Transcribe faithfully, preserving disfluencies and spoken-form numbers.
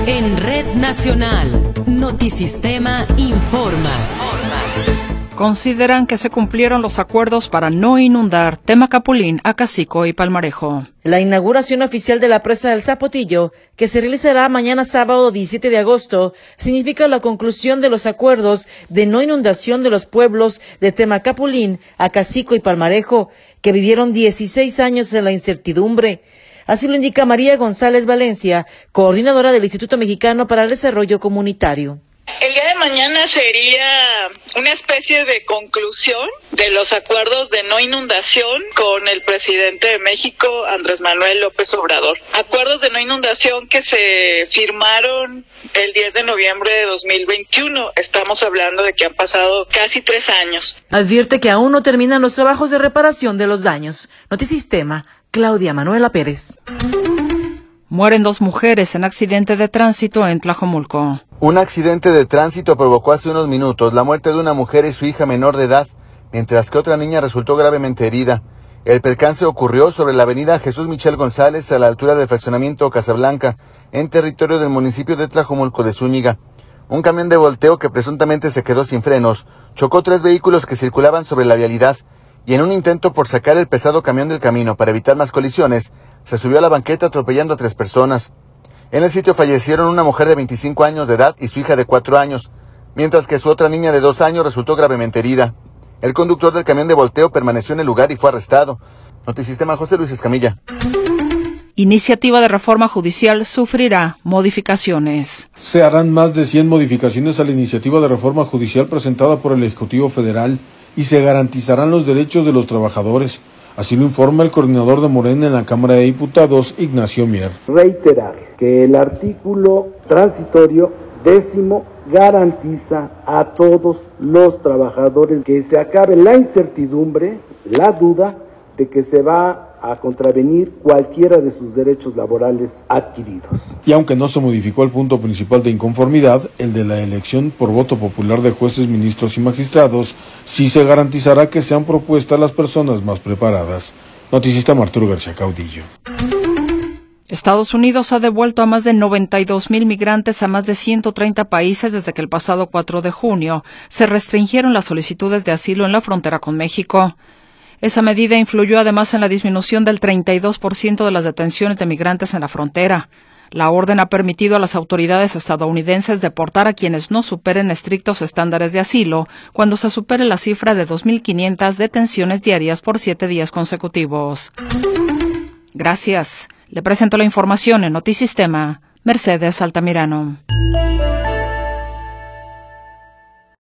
En Red Nacional, Notisistema informa. Consideran que se cumplieron los acuerdos para no inundar Temacapulín, Acacico y Palmarejo. La inauguración oficial de la presa del Zapotillo, que se realizará mañana sábado diecisiete de agosto, significa la conclusión de los acuerdos de no inundación de los pueblos de Temacapulín, Acacico y Palmarejo, que vivieron dieciséis años en la incertidumbre. Así lo indica María González Valencia, coordinadora del Instituto Mexicano para el Desarrollo Comunitario. El día de mañana sería una especie de conclusión de los acuerdos de no inundación con el presidente de México, Andrés Manuel López Obrador. Acuerdos de no inundación que se firmaron el diez de noviembre de dos mil veintiuno. Estamos hablando de que han pasado casi tres años. Advierte que aún no terminan los trabajos de reparación de los daños. Notisistema, Claudia Manuela Pérez. Mueren dos mujeres en accidente de tránsito en Tlajomulco. Un accidente de tránsito provocó hace unos minutos la muerte de una mujer y su hija menor de edad, mientras que otra niña resultó gravemente herida. El percance ocurrió sobre la avenida Jesús Michel González a la altura del fraccionamiento Casablanca, en territorio del municipio de Tlajomulco de Zúñiga. Un camión de volteo que presuntamente se quedó sin frenos chocó tres vehículos que circulaban sobre la vialidad y en un intento por sacar el pesado camión del camino para evitar más colisiones, se subió a la banqueta atropellando a tres personas. En el sitio fallecieron una mujer de veinticinco años de edad y su hija de cuatro años, mientras que su otra niña de dos años resultó gravemente herida. El conductor del camión de volteo permaneció en el lugar y fue arrestado. Notisistema, José Luis Escamilla. Iniciativa de reforma judicial sufrirá modificaciones. Se harán más de cien modificaciones a la iniciativa de reforma judicial presentada por el Ejecutivo Federal y se garantizarán los derechos de los trabajadores. Así lo informa el coordinador de Morena en la Cámara de Diputados, Ignacio Mier. Reiterar que el artículo transitorio décimo garantiza a todos los trabajadores que se acabe la incertidumbre, la duda de que se va a contravenir cualquiera de sus derechos laborales adquiridos. Y aunque no se modificó el punto principal de inconformidad, el de la elección por voto popular de jueces, ministros y magistrados, sí se garantizará que sean propuestas las personas más preparadas. Noticista Arturo García Caudillo. Estados Unidos ha devuelto a más de noventa y dos mil migrantes a más de ciento treinta países desde que el pasado cuatro de junio se restringieron las solicitudes de asilo en la frontera con México. Esa medida influyó además en la disminución del treinta y dos por ciento de las detenciones de migrantes en la frontera. La orden ha permitido a las autoridades estadounidenses deportar a quienes no superen estrictos estándares de asilo cuando se supere la cifra de dos mil quinientas detenciones diarias por siete días consecutivos. Gracias. Le presento la información en Notisistema, Mercedes Altamirano.